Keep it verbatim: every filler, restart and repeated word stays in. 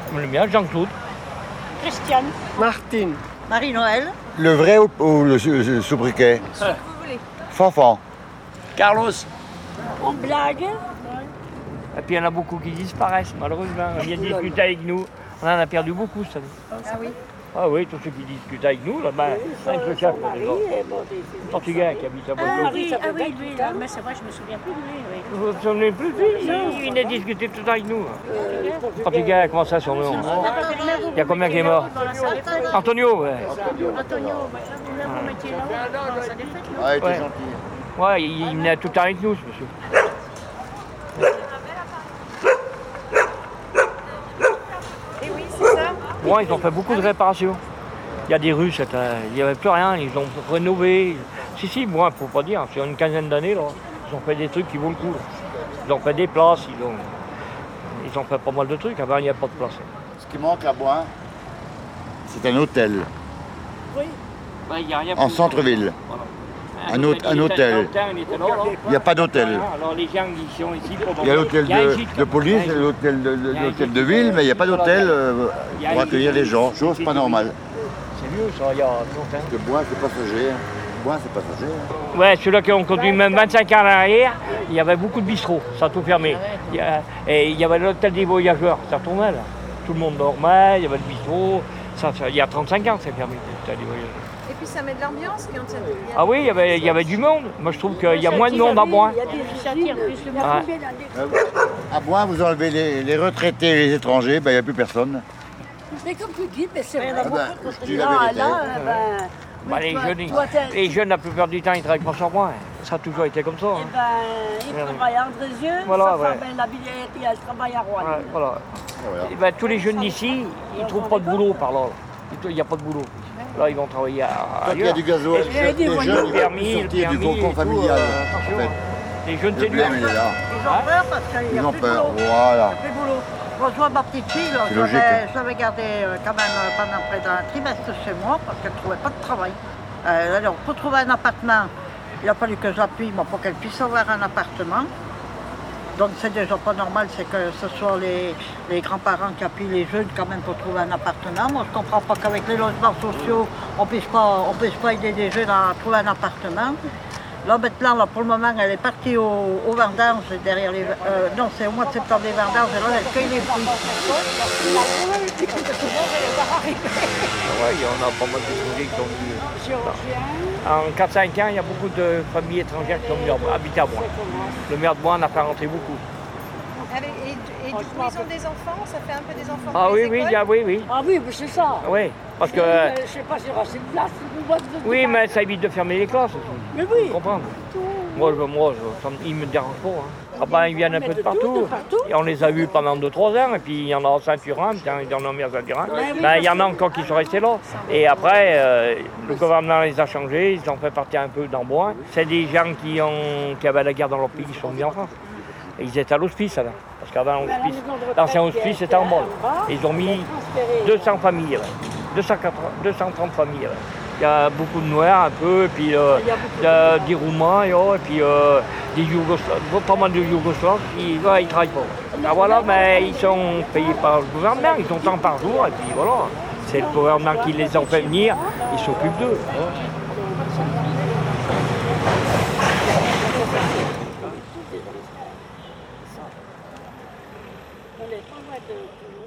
Le mien, Jean-Claude. Christiane. Martine. Marie-Noël. Le vrai ou, ou le, le sobriquet? Si vous voulez. Fanfan. Carlos. On blague. Et puis il y en a beaucoup qui disparaissent, malheureusement. On vient discuter avec nous. On en a perdu beaucoup cette année. Ah oui. Ah oui, tous ceux qui discutent avec nous, là, ben, avec le chef, les gens. Portugais qui habite à Ah Bordeaux. oui, ah oui, lui, là, mais c'est vrai, je me souviens plus de lui. Oui. Vous vous souvenez plus de lui? Il il venait discuter tout le temps avec nous. Portugais, comment ça son nom? Il y a combien qui est mort? Antonio, ouais. Antonio, vous mettiez là, dans sa défaite, là. Ah, il était Ouais. gentil. Ouais, il, il venait tout le temps avec nous, ce monsieur. Et oui, c'est ça. Bon, ils ont fait beaucoup de réparations. Il y a des rues, c'était- il n'y avait plus rien, ils ont rénové. Si, si, moi, il ne faut pas dire, sur une quinzaine d'années, là, ils ont fait des trucs qui vaut le coup. Ils ont fait des places, ils ont, ils ont fait pas mal de trucs. Avant, il n'y avait pas de place. Ce qui manque à Boin, c'est un hôtel Ouais, il y a rien en centre-ville. Un hôte- un hôtel. Il n'y a pas d'hôtel. Alors les gens qui sont ici pour Il y a l'hôtel Il y a un de, gîte, de comme- police, il y a un l'hôtel de, Il y a un l'hôtel gîte. de ville, mais il n'y a pas d'hôtel euh, Il y a pour un accueillir gîte. les gens. Chose pas normale. C'est vieux, ça, il y a longtemps. Parce que Boin, c'est passager. Boin, c'est passager. Ouais, ceux-là qui ont conduit même vingt-cinq ans en arrière, il y avait beaucoup de bistrots, ça a tout fermé. Il y a- et il y avait l'hôtel des voyageurs, ça tournait là. Tout le monde dormait, il y avait le bistrot. Ça, ça- il y a trente-cinq ans, c'est fermé, l'hôtel des voyageurs. Et puis ça met de l'ambiance quand il y a... Ah oui, il y avait, il y avait du monde. Moi, je trouve qu'il y a moins de monde à Boin. Il y a des ça attire plus le monde. À Boin, vous enlevez les, les retraités et les étrangers, ben, il n'y a plus personne. Mais comme tu dis, mais c'est vrai. Ah ben, je dis la Là, vérité. là, euh, ben, Bah, les, toi- jeunes, ils- toi, t'es- les jeunes, la plupart du temps, ils travaillent pas sur Boin. Ça a toujours été comme ça. Eh hein. ben, il travaille à Andrézieux, Voilà, sa ouais. femme, elle habille, elle travaille à Rouen. Ouais, voilà. Voilà. Eh ben, tous les jeunes d'ici, ils ne trouvent pas de boulot par là. Il n'y a pas de boulot. Là, ils vont travailler à- Quand il y a ailleurs. du gasoil, Et les des jeunes, voyous, ils veulent permis, plus sortir du permis et cocon tout, familial. euh, en attention. fait. Les jeunes, Le c'est dur. problème, il est là. Ils ont peur parce qu'il n'y Ils a ont plus de peur, boulot. voilà. Il n'y a plus de boulot. Moi, je vois ma petite fille, là, C'est je logique. l'avais- je l'avais gardée euh, quand même euh, pendant près d'un trimestre chez moi parce qu'elle ne trouvait pas de travail. Euh, alors, pour trouver un appartement, il a fallu que je l'appuie moi, pour qu'elle puisse avoir un appartement. Donc, c'est déjà pas normal, c'est que ce soit les, les grands-parents qui appuient les jeunes quand même pour trouver un appartement. Moi, je ne comprends pas qu'avec les logements sociaux, on ne puisse pas, on puisse pas aider les jeunes à trouver un appartement. Là, maintenant, là, pour le moment, elle est partie au, au vendange, derrière les... euh, non, c'est au mois de septembre, les vendanges, et là, elle cueille les fruits. Ouais, il y en a pas mal d'étrangers qui sont venus. En quatre cinq ans, il y a beaucoup de familles étrangères qui sont venues habiter à Boin. Le maire de Boin en a fait rentrer beaucoup. Avec- Et, et du coup, ils ont des enfants, ça fait un peu des enfants Ah pour oui, les oui, écoles. il y a- oui, oui. Ah oui, mais c'est ça. Oui, parce que... Euh, je sais pas s'il y aura assez de place. vous voyez, vous- Oui, mais ça évite de fermer les classes aussi. Mais oui. Vous comprenez? Moi, je, moi je, ça me- ils me dérangent pas. Hein. Ah ben, ils viennent un peu de partout. de partout. Et on les a vus pendant deux trois ans. Et puis, il y en a à Saint-Turin, puis il y en a mis à Saint-Turin. oui, Ben, il y en a encore qui sont restés là. Et après, euh, le gouvernement les a changés. Ils ont fait partir un peu dans Boin. C'est des gens qui, ont, qui avaient la guerre dans leur pays, qui sont venus en France. Et ils étaient à l'hospice, là. Parce qu'avant, l'hospice- l'ancien hospice était en bas. Et ils ont mis deux cents familles, là. deux cent quatre-vingts deux cent trente familles. Là. Il y a beaucoup de Noirs, un peu, et puis euh, il y a des Roumains, et, oh, et puis euh, des Yougoslaves, pas mal de Yougoslaves, qui ouais, ils travaillent pas. Ah, voilà, mais ils sont payés par le gouvernement, ils ont tant par jour, et puis voilà. C'est le gouvernement qui les a fait venir, ils s'occupent d'eux. On est pas loin de-